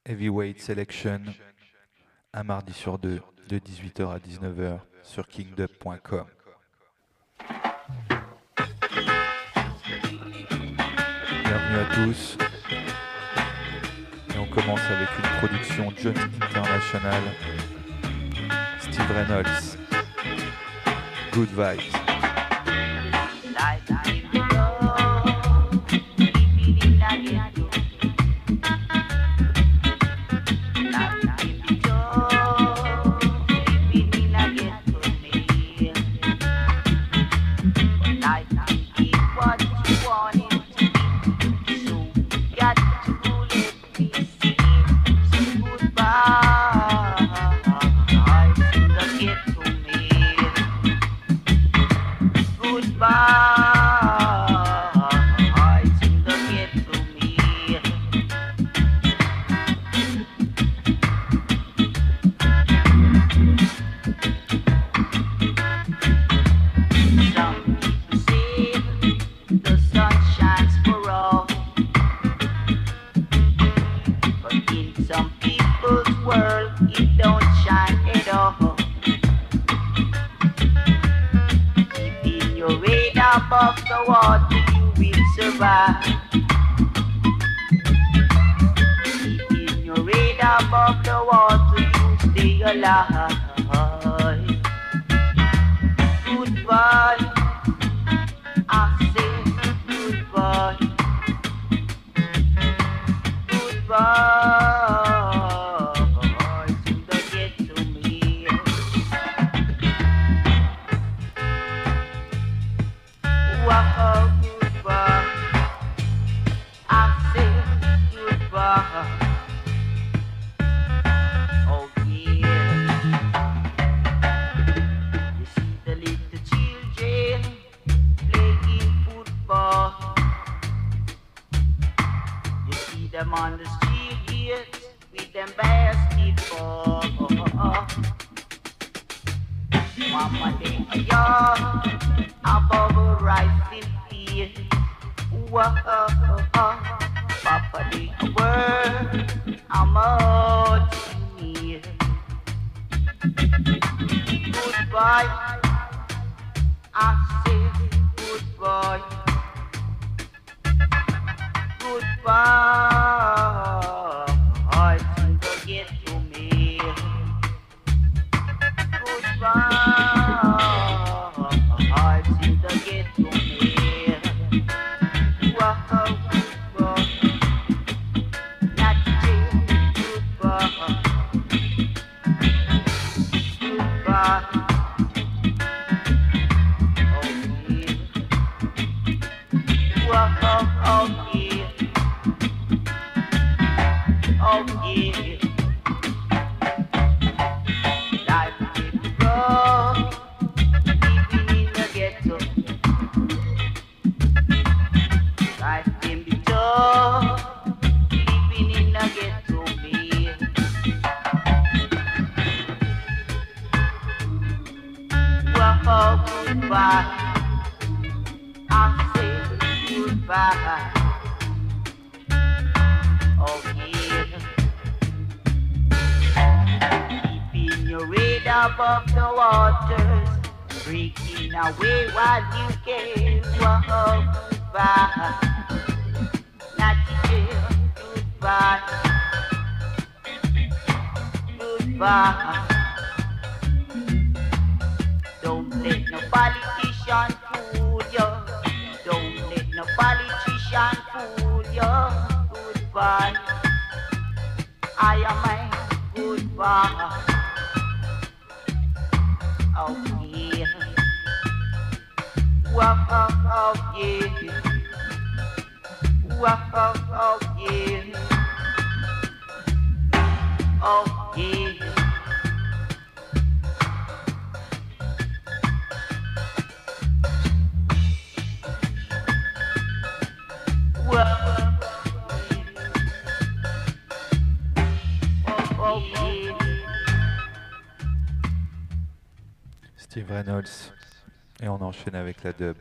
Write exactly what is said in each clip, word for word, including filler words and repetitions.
Heavyweight Selection, un mardi sur deux, de dix-huit heures à dix-neuf heures, sur kingdub point com. Bienvenue à tous. Et on commence avec une production Johnny International, Steve Reynolds, Good Vibes. Above the water you will survive. Keeping your radar above the water you stay alive. Goodbye, I say goodbye. Goodbye to the ghetto me. Wow, goodbye. I say goodbye. Oh yeah. You see the little children playing football. You see them on the street here with them basketball. Mama, they are young above a rising field. Whoa, Papa, they are work I'm out to me. Goodbye, I say goodbye. Goodbye, don't get to me. Goodbye. Above the waters, breaking away while you can walk goodbye. Not jail, goodbye. Goodbye. Don't let no politician fool you. Don't let no politician fool you. Goodbye. I am my goodbye. Oh yeah, wow, oh, oh yeah, wow, oh, oh yeah, oh yeah. Wow, oh, oh yeah. Steve Reynolds, et on enchaîne avec la dub.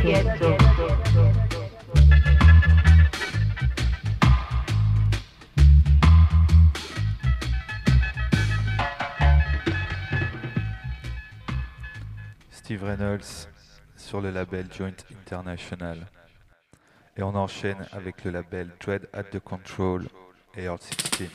ghetto. Steve Reynolds sur le label Joint International. Et on enchaîne avec le label Dread at the Control et Earl sixteen.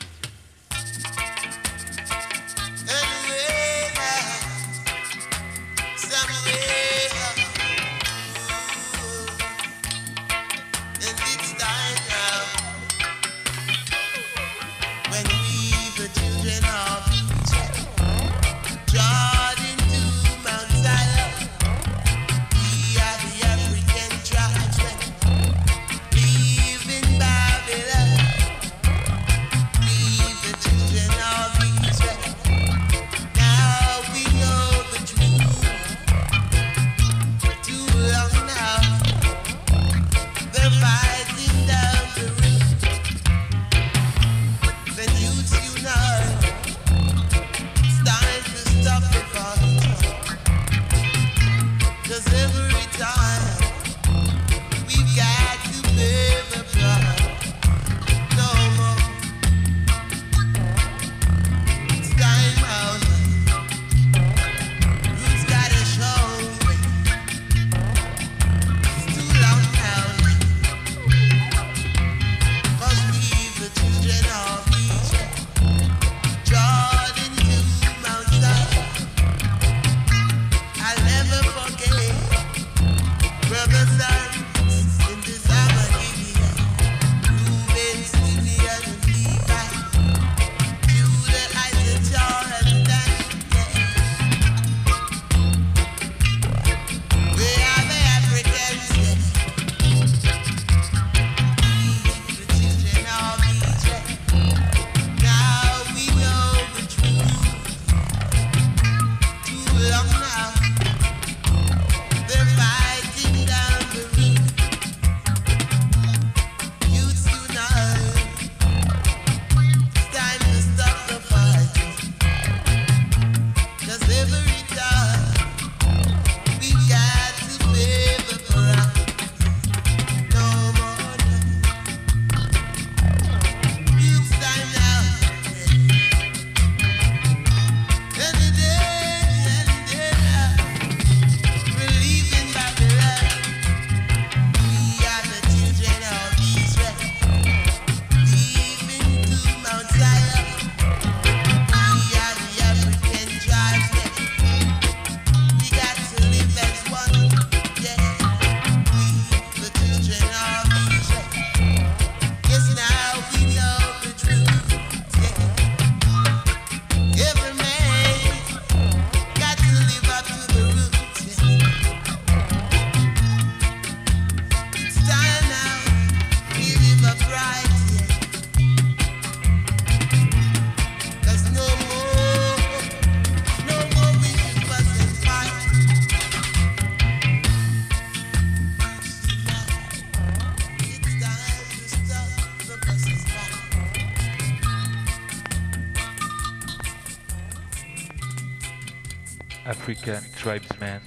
African Tribesman,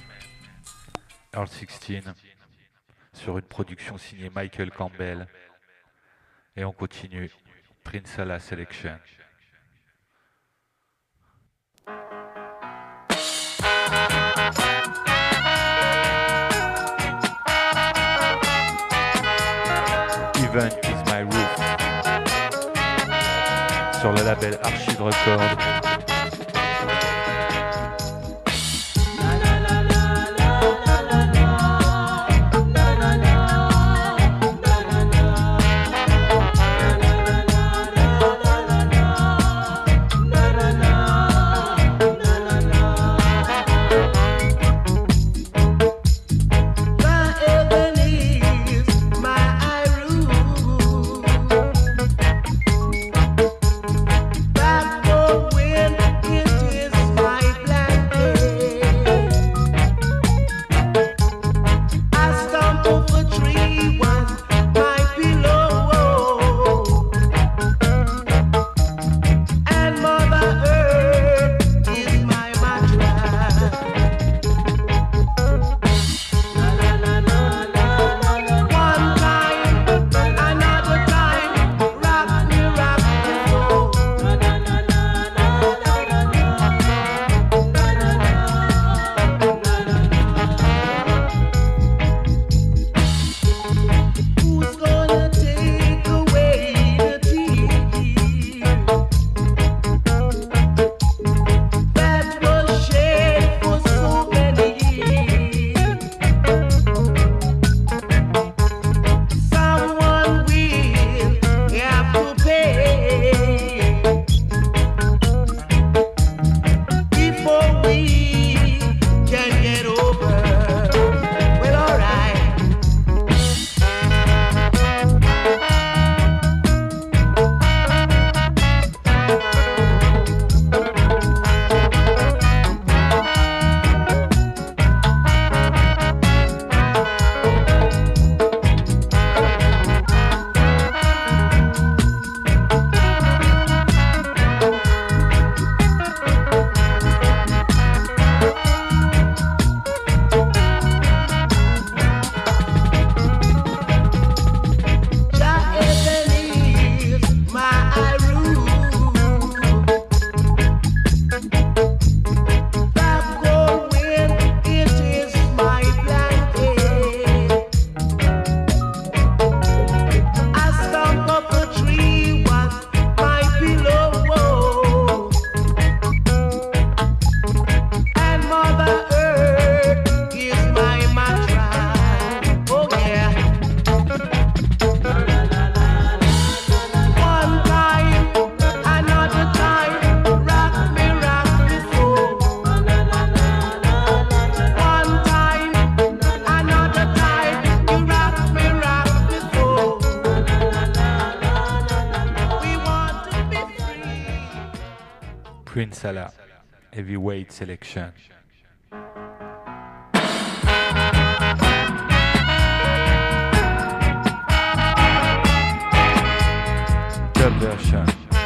Earl sixteen, sur une production signée Michael Campbell. Et on continue, Prince Allah Selection. Even is my roof, sur le label Archive Records. When Prince Salah, heavyweight selection. Dub version.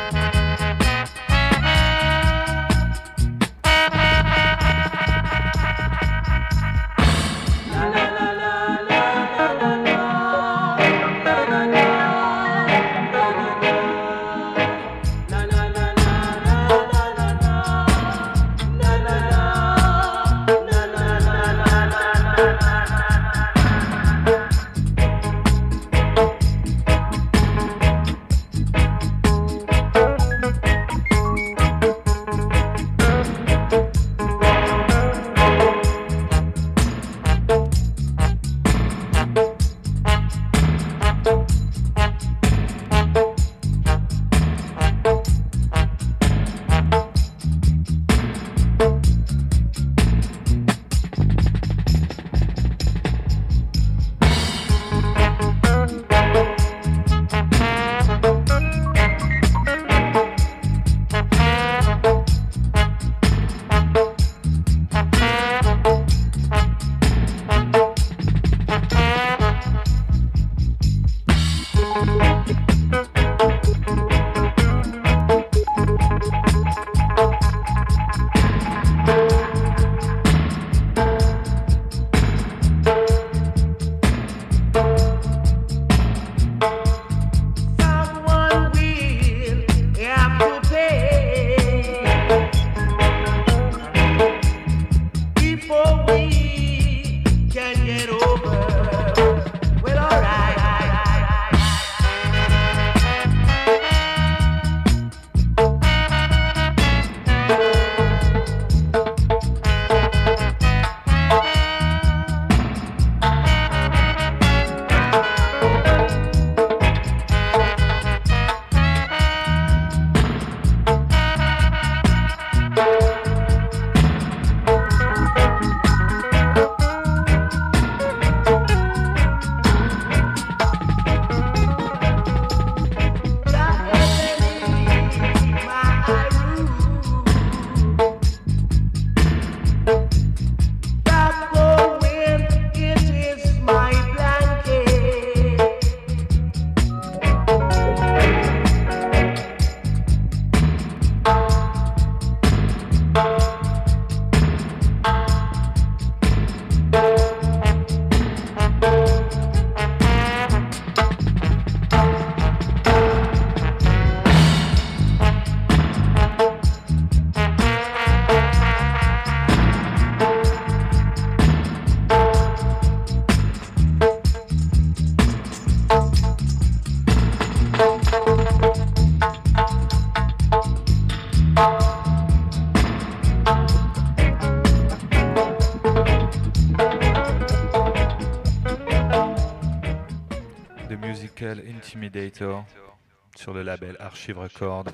Intimidator sur le label Archive Records.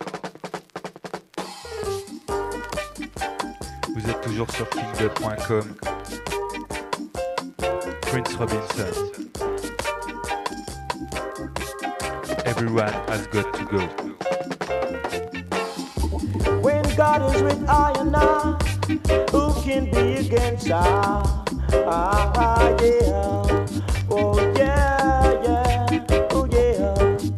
Vous êtes toujours sur king dub point com. Prince Robinson. Everyone has got to go. When God is with I and I, who can be against I? Ah, ah, yeah. Oh, yeah, yeah. Oh, yeah.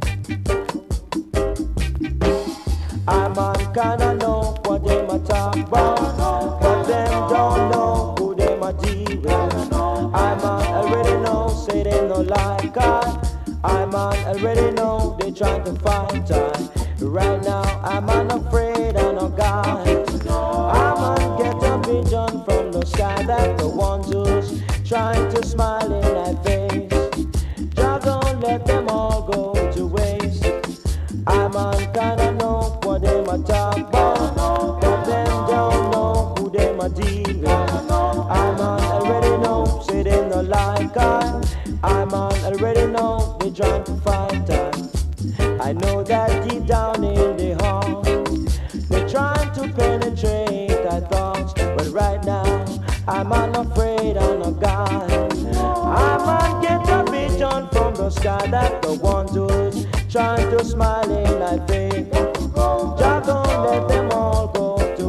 I'm on kinda know what they might talk about, but them don't know who they might deal with. I'm on already know, say they no like I. I'm on already know they trying to find time. Right now I'm unafraid of no God. I'm on get a vision from the sky that the ones who's trying to smile in my face. Just don't let them all go to waste. I'm on kinda know what they might talk about, but them don't know who they might deal with. I'm on already know, say they no like I. I'm on already know they trying to find time. I know that deep down in the heart they're trying to penetrate our thoughts, but right now I'm unafraid of no God. I'm on get a vision from the sky that the one who's trying to smile in my face. Just don't let them all go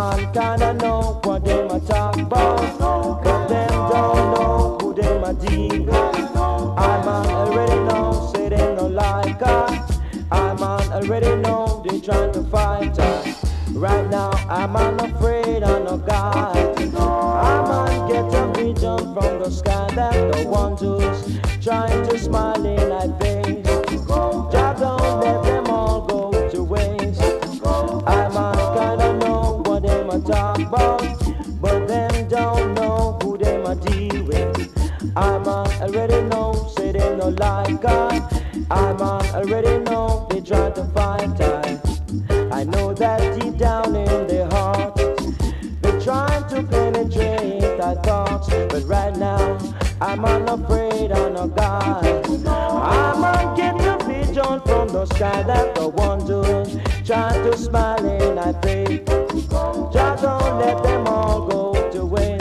man kinda know what them a talk about, but them don't know who them a deal with. I man already know, say they no like us. I man already know they trying to fight us. Right now I'm unafraid of no God. I man get a vision from the sky that the one who's trying to smile in my face. Just don't let them all go to waste. I man kinda know what them a talk about, but them don't know who them a deal with. I man already know, say they no like God. I man already know they try to fight us. I know that deep down in their heart they're trying to penetrate our thoughts, but right now I'm unafraid of no God. I'm on get the vision from the sky that the one doing trying to smile in our face. Just don't let them all go to waste.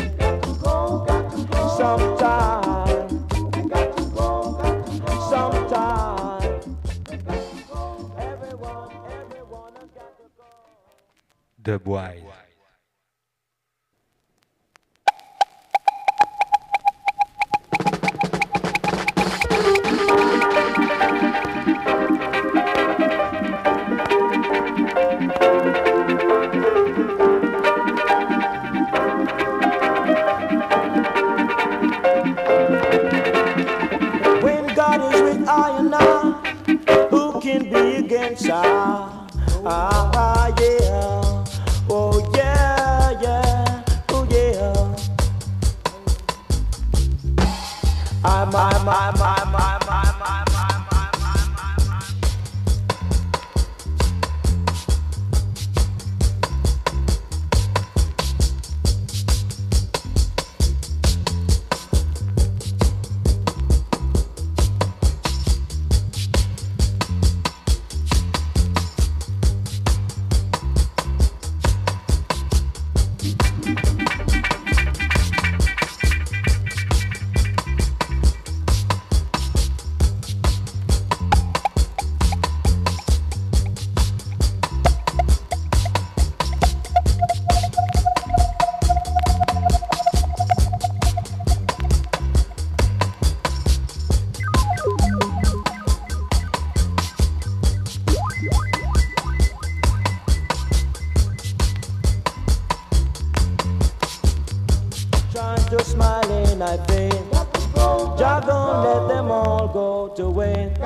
Sometime, sometime, everyone, everyone has got to go. Dubwise. When God is with I and I, who can be against I? Ah, yeah. Oh, yeah, yeah. Oh, yeah. I'm, I'm, I'm, I'm, I'm, I'm, I'm, I'm, I'm, I'm, I'm. Trying to smile in my face. Just don't let them all go to waste.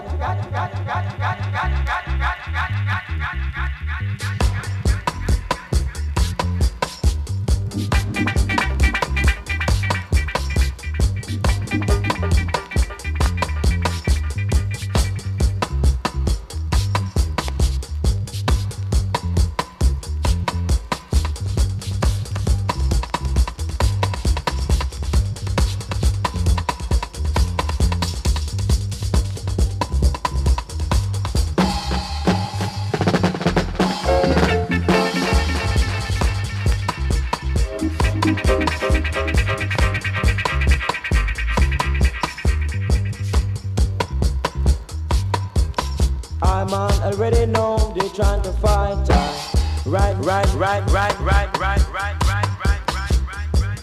I man already know they trying to fight us. Right, right, right, right, right, right, right, right, right, right, right, right,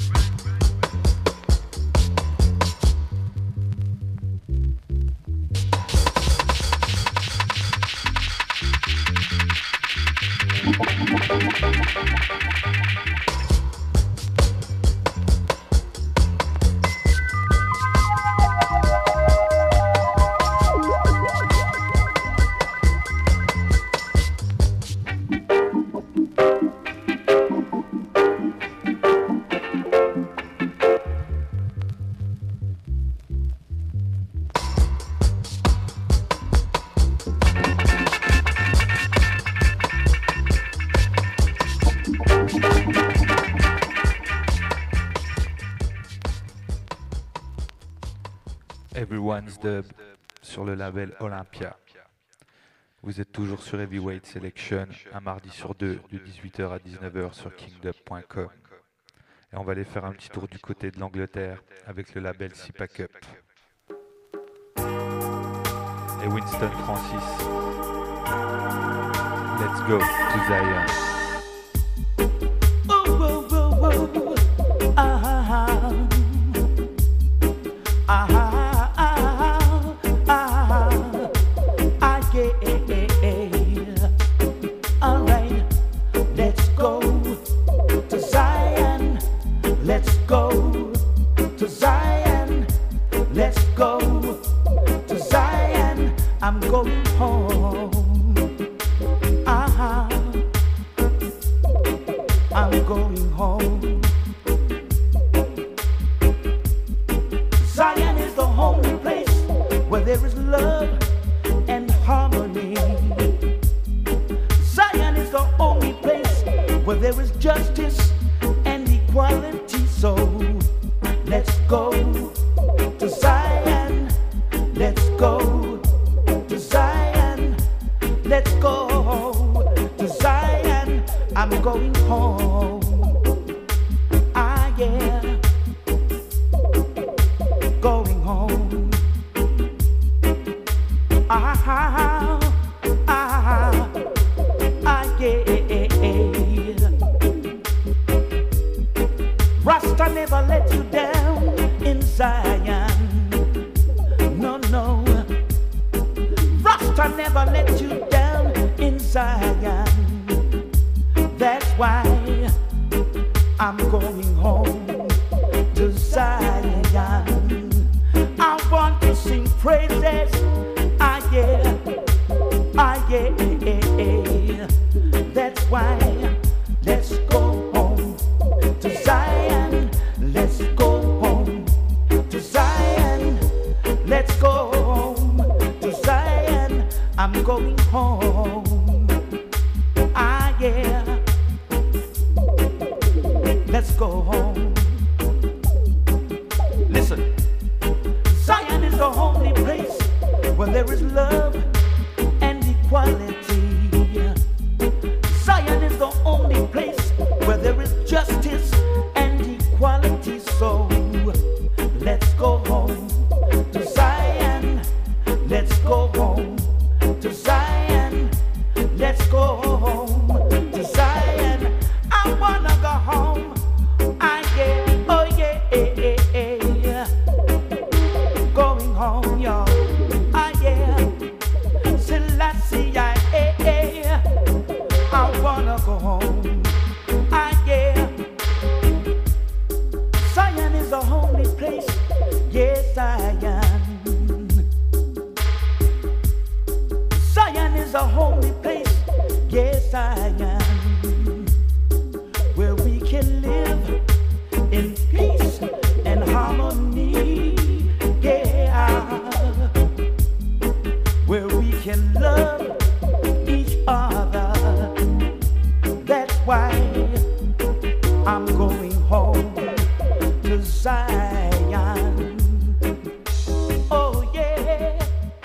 Everyone's Dub sur le label Olympia. Vous êtes toujours sur Heavyweight Selection, un mardi sur deux, de dix-huit heures à dix-neuf heures sur kingdub point com. Et on va aller faire un petit tour du côté de l'Angleterre avec le label Sipa Cup. Et Winston Francis. Let's go to Zion. I'm going home. Zion is the only place where there is love and harmony. Zion is the only place where there is justice and equality. So let's go to Zion. Let's go to Zion. Let's go to Zion. I'm going home. Ah, yeah. Going home. Ah, ah, ah, ah, yeah. Rasta never let you down in Zion. No, no. Rasta never let you down in Zion. That's why I'm going home to Zion. I want to sing praises. Ah, yeah. Ah, yeah. That's why let's go home to Zion. Let's go home to Zion. Let's go home to Zion. I'm going home. Ah, yeah. Let's go home. Listen. Zion is the only place where there is love and equality. Zion is the only place where there is justice and equality. So let's go home to Zion. Let's go home to Zion. Let's go home to Zion. I wanna go home. I yeah, oh yeah, yeah, yeah. Going home, y'all. Ah yeah. Selassie, I yeah. I wanna go home. Ah yeah. Zion is the only place. Yes, Zion. Zion is the only place. Yes, Zion. Where we can live in peace and harmony. Yeah. Where we can love each other. That's why I'm going home to Zion. Oh yeah.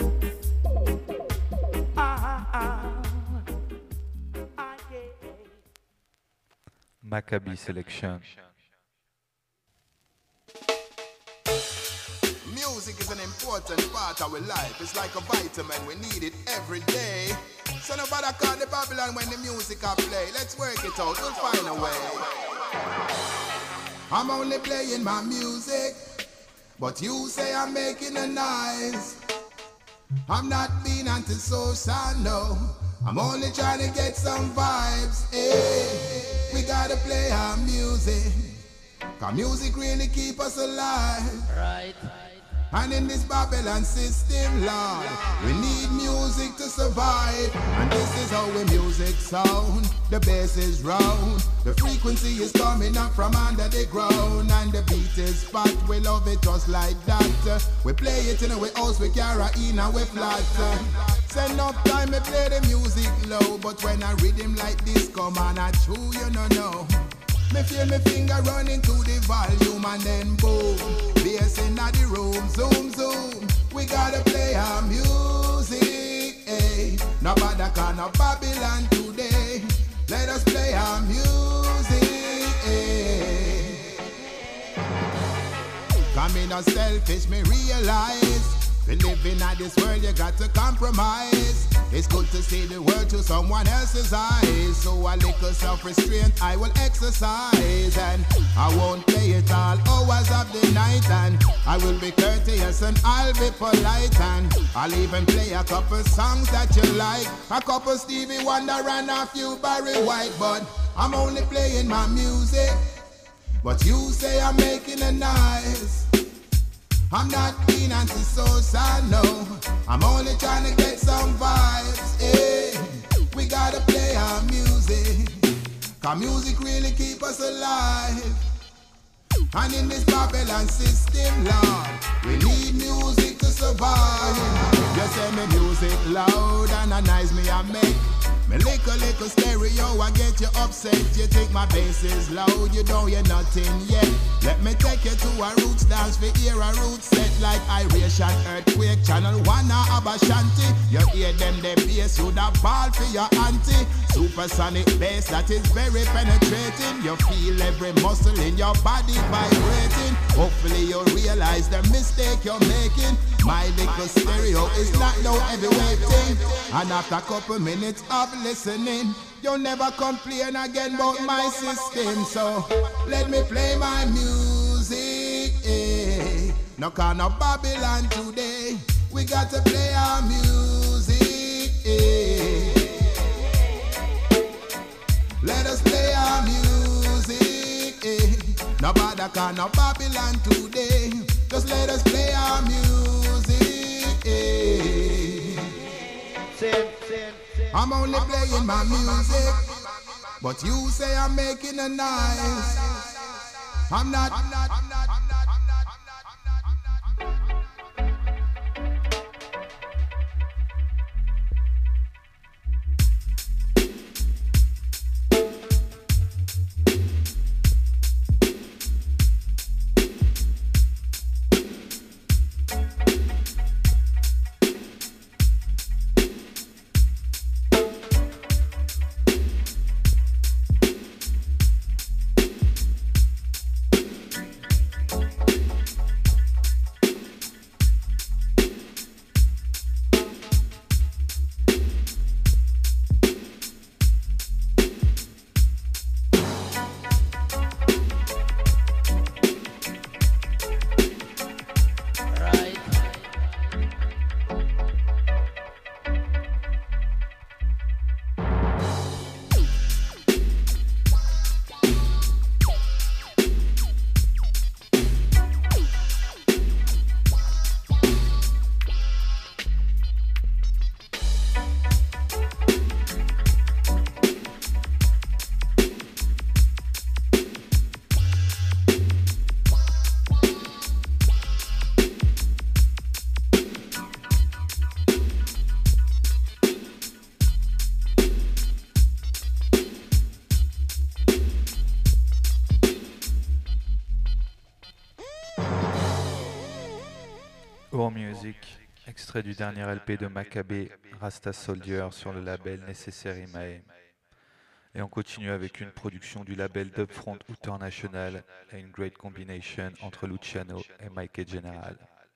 Ah, ah, ah, yeah. Maccabi Selection. Music is an important part of our life. It's like a vitamin, we need it every day. So nobody call the Babylon when the music I play. Let's work it out, we'll find a way. I'm only playing my music, but you say I'm making a noise. I'm not being antisocial, no. I'm only trying to get some vibes. Hey, we gotta play our music, cause music really keep us alive. Right. And in this Babylon system, Lord, we need music to survive. And this is how we music sound. The bass is round, the frequency is coming up from under the ground, and the beat is fat, we love it just like that. We play it in our house, we carry in and we flat. Send enough time we play the music low, but when I rhythm like this come on, I true, you know, no. Me feel me finger running to the volume and then boom, bass in the room, zoom, zoom. We gotta play our music, eh. Nobody can no Babylon today. Let us play our music, eh. Come in a selfish, me realize. To live in this world, you got to compromise. It's good to see the world through someone else's eyes. So a little self-restraint I will exercise. And I won't play it all hours of the night. And I will be courteous and I'll be polite. And I'll even play a couple songs that you like. A couple Stevie Wonder and a few Barry White. But I'm only playing my music, but you say I'm making a noise. I'm not being antisocial, no. I'm only trying to get some vibes, eh. We gotta play our music, Cause music really keep us alive. And in this Babylon system, Lord, we need music to survive. You say me music loud and a nice me I make. Me little little stereo, I get you upset. You think my bass is loud, you don't hear nothing yet. Let me take you to a roots dance for hear a roots set like Irish and earthquake. Channel one or Abashanti. You hear them the bass, you da ball for your auntie. Supersonic bass that is very penetrating. You feel every muscle in your body vibrating. Hopefully you realize the mistake you're making. My little stereo is not no heavyweight thing. And after a couple minutes of listening, you'll never complain again about my system. So let me play my music, eh. No kind of Babylon today. We got to play our music, eh. Let us play our music, eh. Nobody can no Babylon today. Just let us play our music, eh. I'm only playing my music, but you say I'm making a noise. I'm not, I'm not, I'm not, I'm not, I'm not, I'm not. Our Music, extrait du dernier L P de Maccabée, Rasta Soldier sur le label Necessary Mayhem. Et on continue avec une production du label Dubfront International et une great combination entre Luciano et Mike General.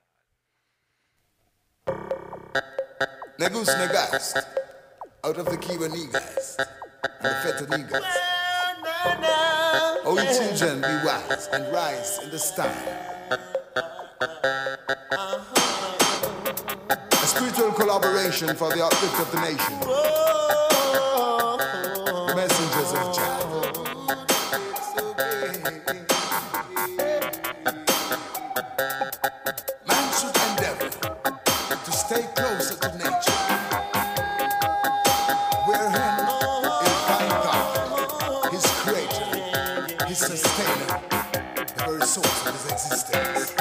Negus Negast, out of the Kiba Negast, and the Feta Negast. O ye children, be wise and rise in the style. A spiritual collaboration for the uplift of the nation. Messengers of Jah. Man should endeavor to stay closer to nature, wherein he'll find God, his creator, his sustainer, the very source of his existence.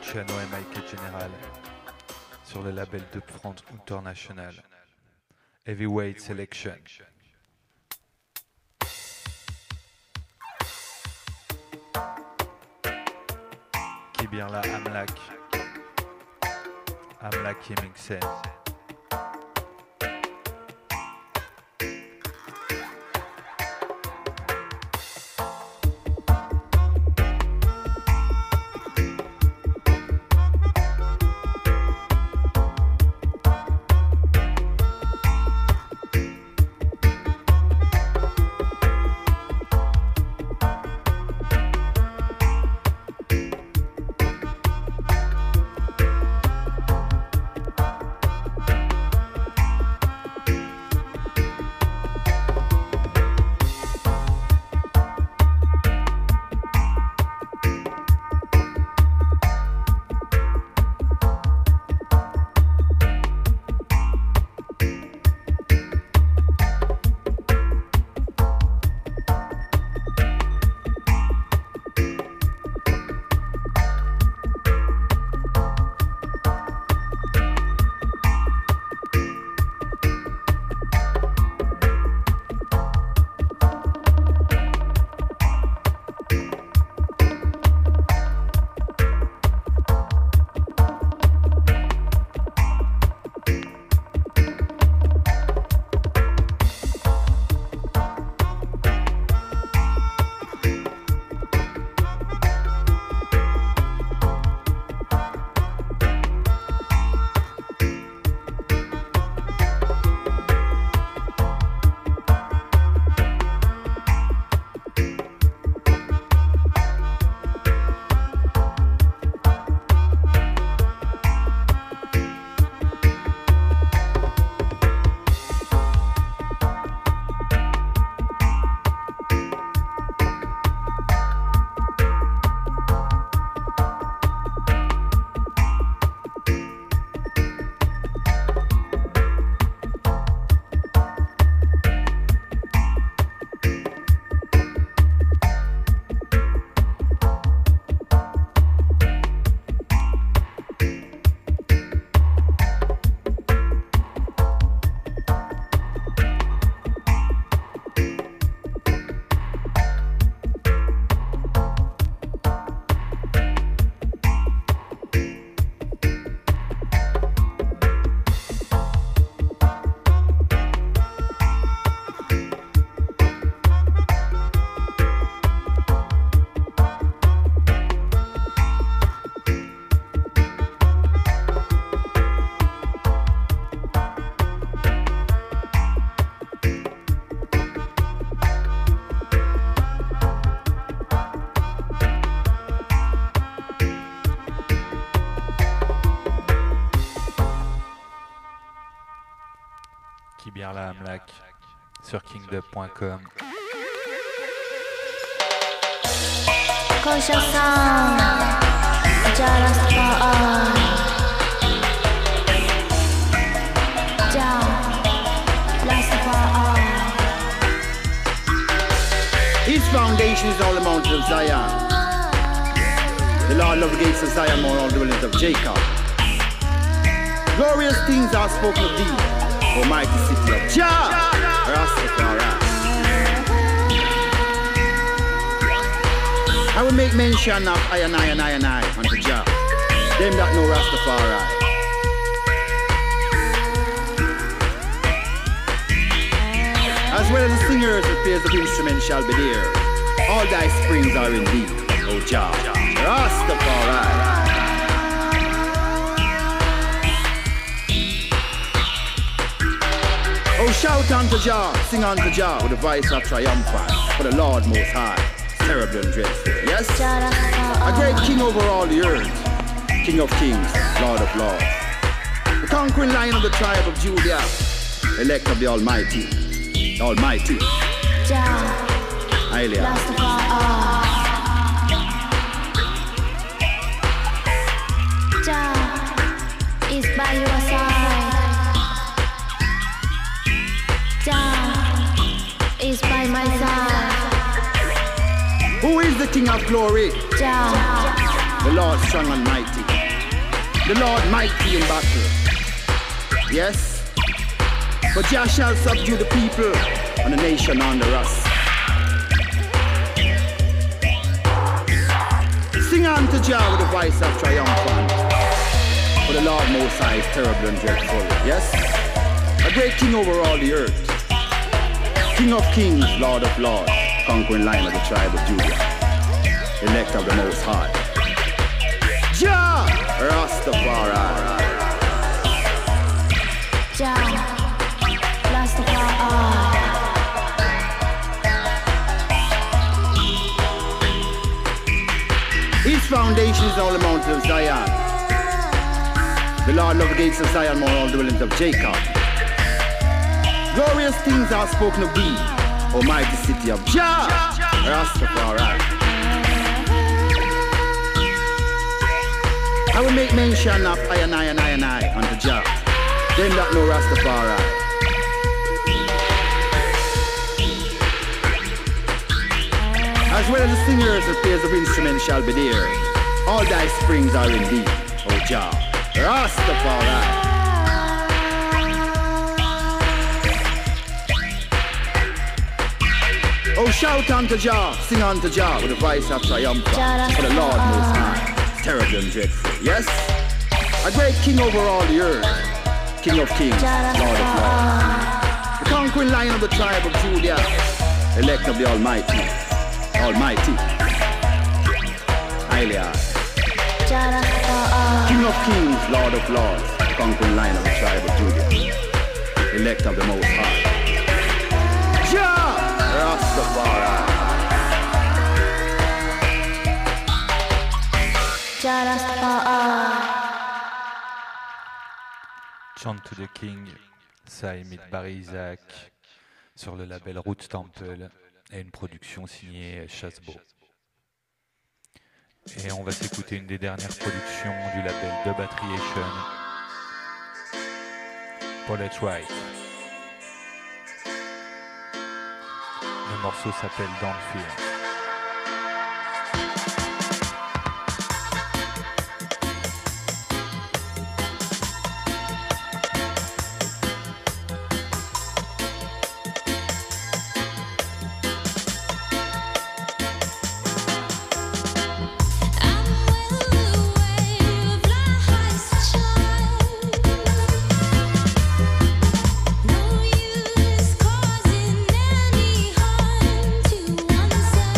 Luciano et Michael General sur le label de Front International. Heavyweight Selection. Qui est bien là, Amlak. Amlak qui est mixé. Qui bien là, Amlak, sur kingdom point com. Conscious sound, just for all. Jah, last for all. His foundation is all the mountains of Zion. The Lord loved the gates of Zion more all the dwellings of Jacob. Glorious things are spoken of thee, O mighty city of Jah, Rastafari. I will make mention of I and I and I and I unto Jah, them that know Rastafari. As well as the singers that plays the instrument shall be there. All thy springs are in thee, O Jah, Rastafari. Oh, shout unto Jah, sing unto Jah with a voice of triumphant, for the Lord Most High, terrible and dreadful. Yes, a great King over all the earth, King of kings, Lord of lords, the conquering Lion of the tribe of Judah, elect of the Almighty, the Almighty. Jah, Hallelujah. Jah is by your side. Jah is by my side. Who is the King of glory? Jah, the Lord strong and mighty. the Lord mighty in battle. Yes? But Jah shall subdue the people and the nation under us. Sing unto Jah with the voice of triumphant. For the Lord Most High is terrible and dreadful. Yes? A great king over all the earth. King of kings, Lord of lords, conquering Lion of the tribe of Judah. Elect of the Most High. Jah Rastafari. Jah Rastafari. His foundation is all the mountains of Zion. The Lord loved the gates of Zion more all the dwellings of Jacob. Glorious things are spoken of thee, O mighty city of Jah Rastafari. I will make mention of I and I and I and I unto Jah, them that know Rastafari. As well as the singers and players of instruments shall be there. All thy springs are in thee, O Jah Rastafari. Oh, shout unto Jah, sing unto Jah with a voice of triumph. For the Lord Most High, terrible and dreadful. Yes, a great king over all the earth, King of kings, Lord of lords, the conquering Lion of the tribe of Judah, elect of the Almighty, Almighty, highly high. King of kings, Lord of lords, conquering Lion of the tribe of Judah, elect of the Most High. Jah Rastafari. Jah Rastafari. Chant to the King, ça imite Barry Isaac sur le label Roots Temple et une production signée Chasbo. Et on va s'écouter une des dernières productions du label Dub Attriation, Paulette Wright. Le morceau s'appelle Don't Fear. No use causing any harm to oneself.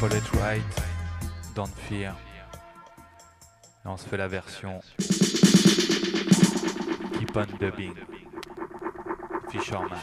Paulette Wright, Don't Fear. Et on se fait la version Keep on Dubbing, Fisherman.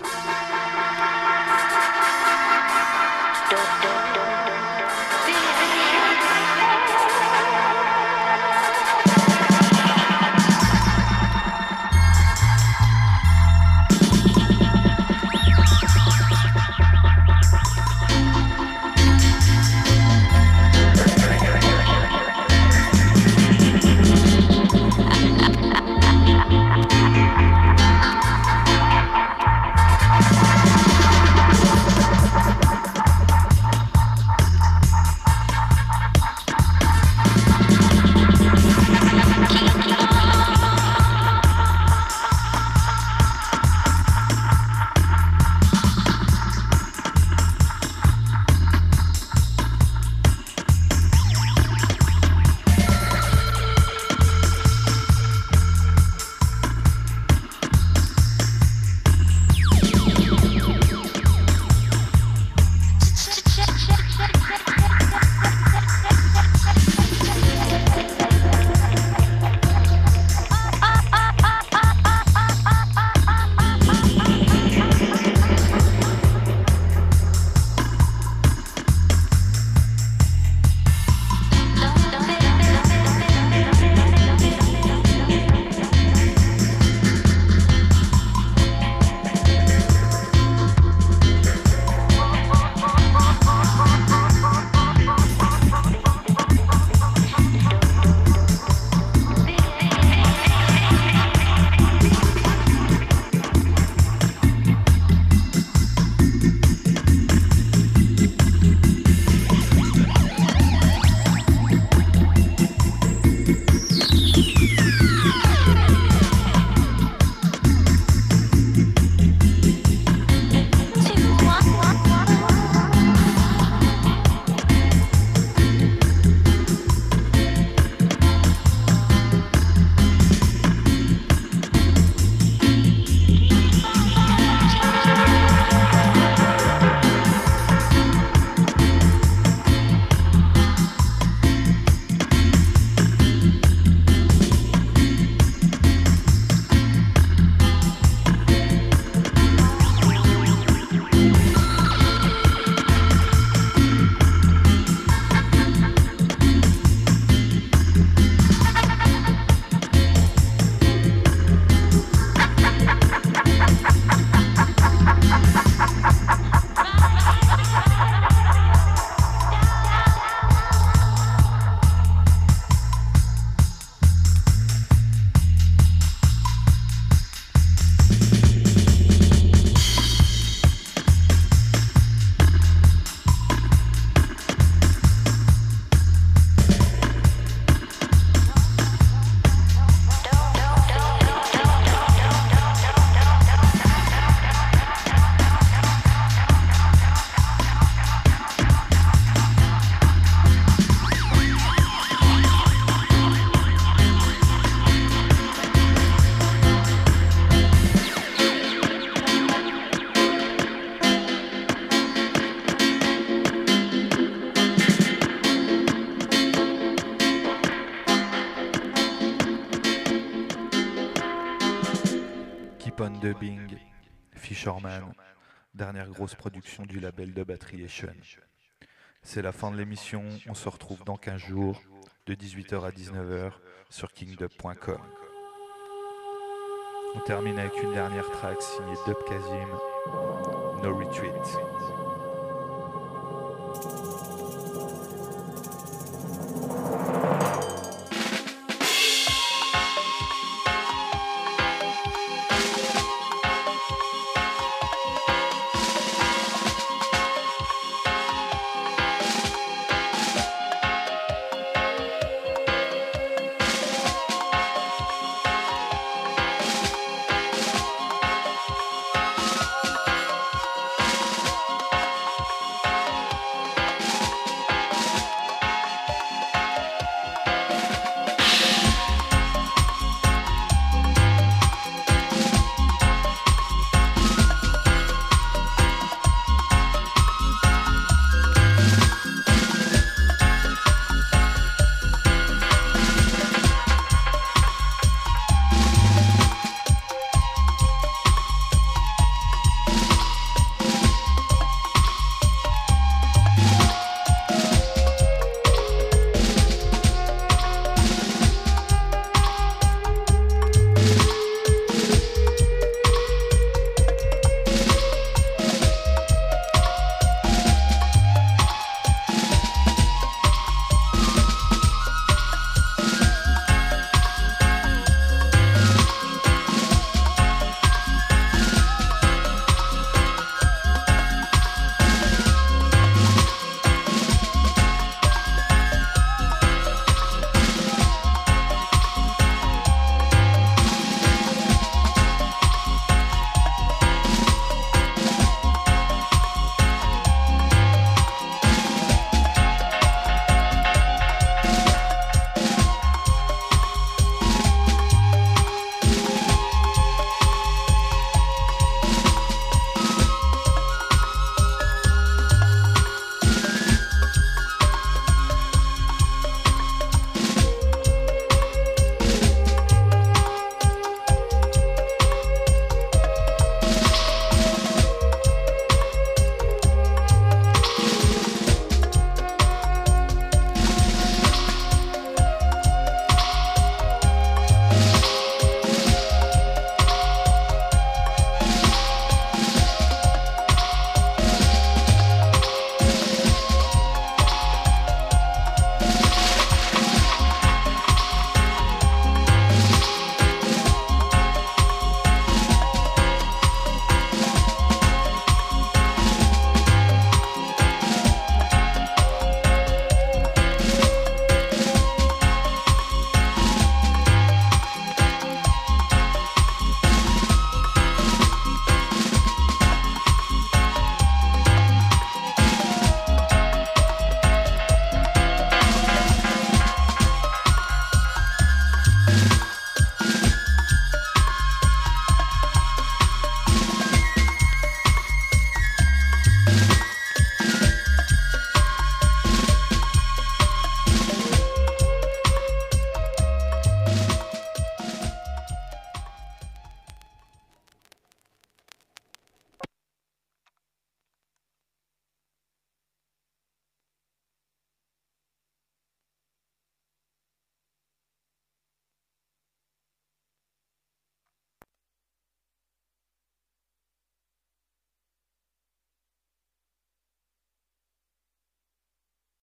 Keep on Dubbing, Fisherman, dernière grosse production du label Dubatriation. C'est la fin de l'émission, on se retrouve dans quinze jours, de dix-huit heures à dix-neuf heures, sur kingdub point com. On termine avec une dernière track signée Dub Kazim, No Retreat.